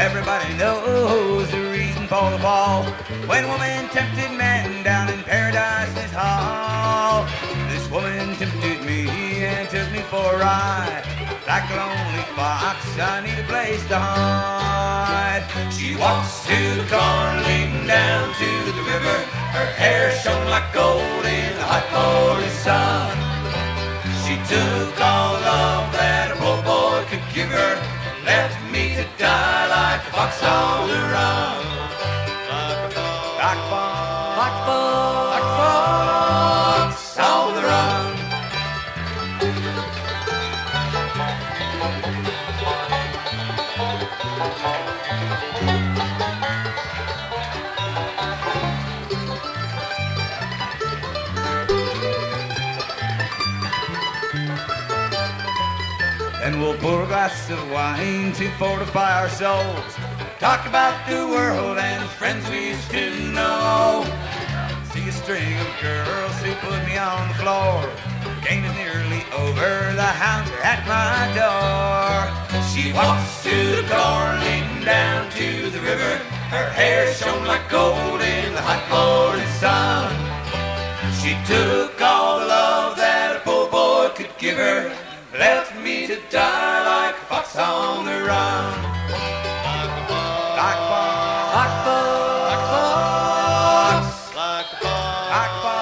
Everybody knows the reason for the fall. When woman tempted man down in Paradise's hall. This woman tempted me and took me for a ride. Like a lonely fox, I need a place to hide. She walks to the corn, leaning down to the river. Her hair shone like gold in the hot Florida sun. She took all the love that a poor boy could give her, left me to die like a fox on the run. Like a fox, like a fox, like a fox, like a fox on the run. And we'll pour a glass of wine to fortify our souls. Talk about the world and the friends we used to know. See a string of girls who put me on the floor. Game is nearly over, the hounds are at my door. She walks to the corn, leading down to the river. Her hair shone like gold in the hot Florida sun. She took all the love that a poor boy could give her, left me to die like a fox on the run. Like a fox, like a fox, like a fox, like a fox, like a fox.